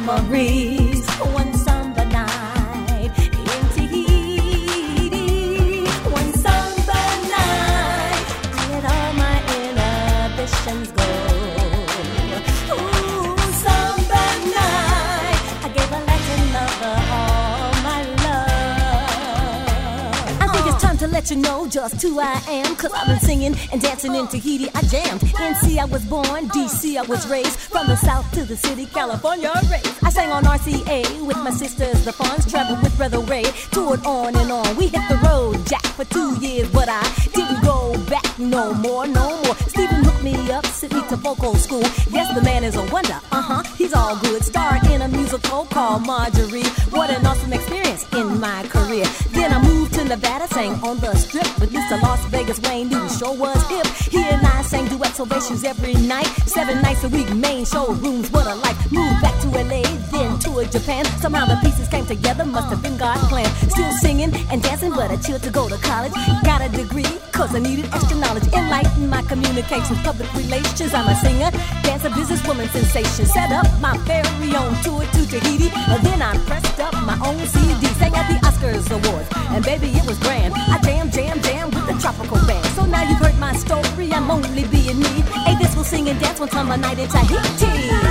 memories. One summer night in Tahiti. One summer night, I let all my inhibitions go. Ooh, summer night, I gave a Latin lover all my love. I think it's time to let you know just who I am, 'cause I've been singing and dancing in Tahiti. I jammed. NC I was born, DC I was raised. From the south to the city, California raised. I sang on RCA with my sisters, the Fonz. Traveled with Brother Ray, toured on and on. We hit the road, Jack, for 2 years, but I didn't go back no more. Stephen hooked me up, sent me to vocal school. Yes, the man is a wonder, he's all good. Starred in a musical called Marjorie. What an awesome experience in my career. Then I moved to Nevada, sang on the Strip with Mr. Las Vegas Wayne Newton, sure was hip. He and I sang duets, ovations every night. 7 nights a week, main showrooms, what a life. Moved back to LA, then toured Japan. Somehow the pieces came together, must have been God's plan. Still singing and dancing, but I chilled to go to college. Got a degree, 'cause I needed extra knowledge. Enlightened my communications, public relations. I'm a singer, dancer, businesswoman sensation. Set up my very own tour to Tahiti. Then I pressed up my own CD. Sang at the Oscars Awards, and baby, it was grand. I jam with the tropical band. So now you've heard my story, I'm only being me. Hey, this will sing and dance one summer night in Tahiti.